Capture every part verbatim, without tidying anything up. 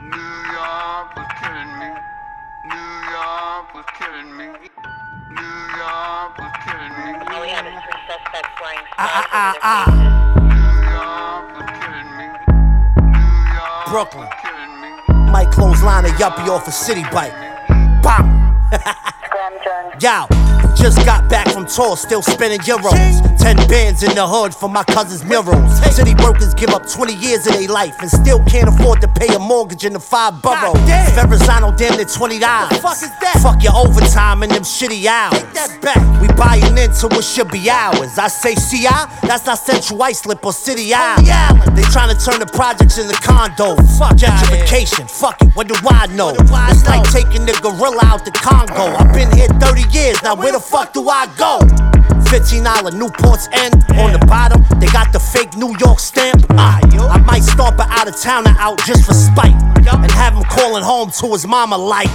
New York was killing me. New York was killing me. New York was killing me. All we have is three suspects flying Ah, stars ah, over ah, their faces. New York was killing me. New York Brooklyn. was killing me. Might clothesline a yuppie off a city bike. Bam! Yo, just got back from tour, still spending euros. Ten bands in the hood for my cousin's murals. City workers give up twenty years of their life and still can't afford to pay a mortgage in the five boroughs. Verrazano damn near twenty dollars. Fuck is that? Fuck your overtime and them shitty hours. Take that back. We buying into what should be ours. I say C I, that's not Central Islip or City Island. They trying to turn the projects into condos. Fuck gentrification. Fuck it, what do I know? It's like taking the gorilla out the Congo. I've been here thirty years, now where the fuck do I go? fifteen dollar Newport's End. On the bottom, they got the fake New York stamp. I, I might stomp an out of towner out just for spite and have him calling home to his mama like.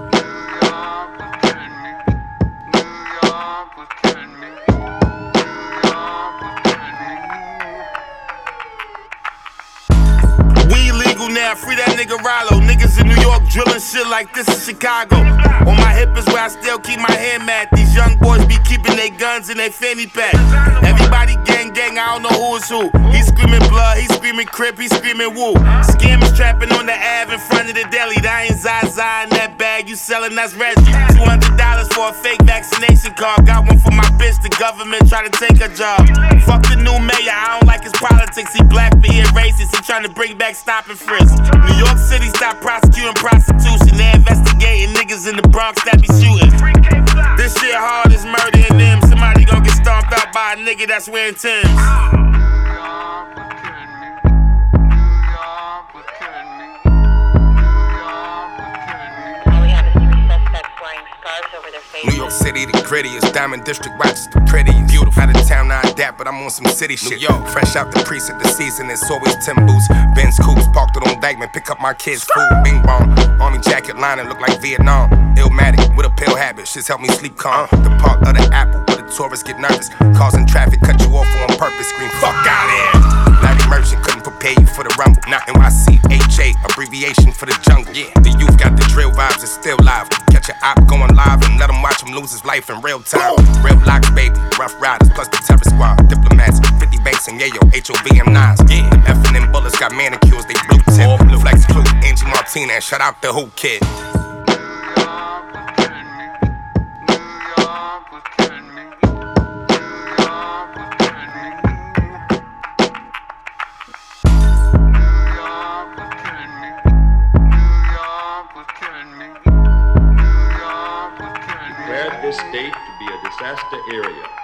Now free that nigga Rollo. Niggas in New York drilling shit like this is Chicago. On my hip is where I still keep my hand mat. These young boys be keeping their guns in their fanny pack. Everybody gang gang, I don't know who is who. He screaming blood, he screaming crip, he screaming woo. Scammers trapping on the Ave in front of the deli. That ain't Zaza in that bag, you selling that's Reggie. Two hundred dollars for a fake vaccination card. Got one for my bitch, the government try to take her job. Fuck the new mayor, I don't like his politics. He black but he a racist, he trying to bring back stop and frisk. New York City stop prosecuting prostitution. They investigating niggas in the Bronx that be shooting. This shit hard as murdering them. Somebody gon' get stomped out by a nigga that's wearing Timbs. New York City, the grittiest. Diamond District, Rochester, the prettiest. Beautiful. Out of town, not that, but I'm on some city shit. New York. Fresh out the precinct, the season, it's always Tim Boots. Benz Coupes, parked it on Dykeman, pick up my kids' food. Bing bong, army jacket lining, look like Vietnam. Illmatic, with a pill habit, shit's help me sleep calm. The park of the Apple, where the tourists get nervous. Causing traffic, cut you off on purpose, scream, fuck out here. Larry Merchant couldn't prepare you for the rumble. Not N Y C H A, abbreviation for the jungle. Yeah, the youth got the drill vibes, it's still live. Catch your op going live and let him watch him lose his life in real time. Real locks, baby, rough riders, plus the terror squad. Diplomats, fifty banks and yayo, H O V M nines. Yeah, F and M bullets got manicures, they blue tip. Flex Clue, Angie Martinez, shout out the Who Kid. Declared this state to be a disaster area.